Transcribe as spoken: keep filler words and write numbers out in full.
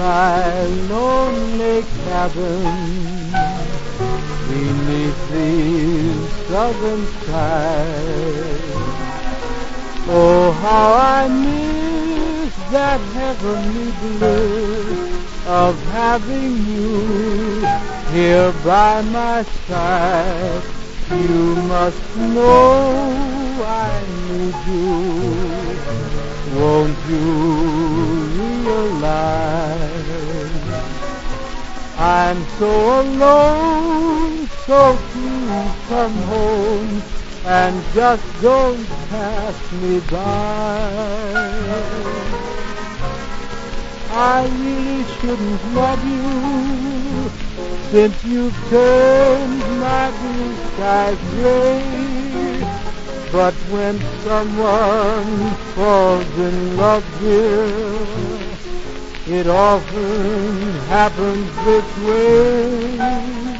my lonely cabin beneath these southern skies. Oh, how I miss that heavenly bliss of having you here by my side. You must know I need you. Won't you realize I'm so alone, so please come home and just don't pass me by. I really shouldn't love you since you've turned my blue skies gray. But when someone falls in love, dear, it often happens this way.